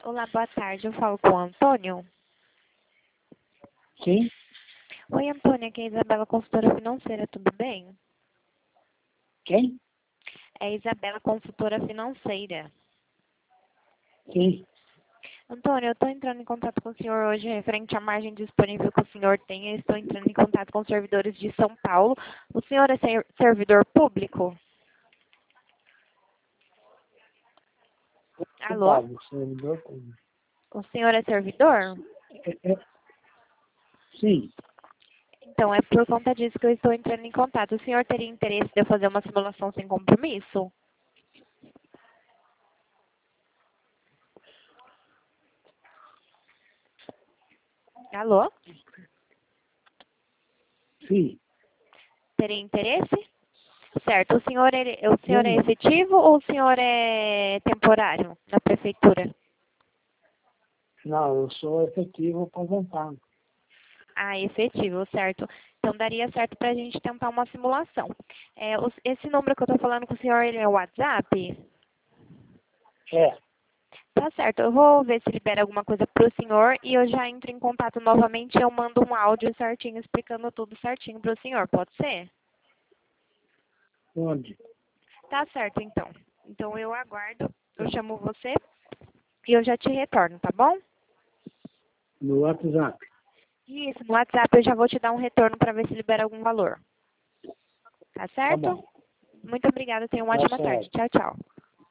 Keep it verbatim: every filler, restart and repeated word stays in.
Olá, boa tarde. Eu falo com o Antônio. Sim? Oi, Antônio. Aqui é a Isabela, consultora financeira. Tudo bem? Quem? É a Isabela, consultora financeira. Sim. Antônio, eu estou entrando em contato com o senhor hoje referente à margem disponível que o senhor tem. Eu estou entrando em contato com os servidores de São Paulo. O senhor é ser- servidor público? Alô? Ocupado, servidor público. O senhor é servidor? É, é, sim. Então, é por conta disso que eu estou entrando em contato. O senhor teria interesse de eu fazer uma simulação sem compromisso? Alô? Sim. Teria interesse? Certo. O senhor, ele, o senhor é Sim. efetivo ou o senhor é temporário na prefeitura? Não, eu sou efetivo aposentado. Ah, efetivo, certo. Então daria certo para a gente tentar uma simulação. É, os- esse número que eu estou falando com o senhor, ele é o WhatsApp? É. Tá certo. Eu vou ver se libera alguma coisa para o senhor e eu já entro em contato novamente e eu mando um áudio certinho, explicando tudo certinho para o senhor. Pode ser? Onde? Tá certo, então. Então eu aguardo, eu chamo você e eu já te retorno, tá bom? No WhatsApp. Isso, no WhatsApp eu já vou te dar um retorno para ver se libera algum valor. Tá Tá certo? bom. Muito obrigada, tenha uma Tá ótima tarde. certo. Tchau, tchau.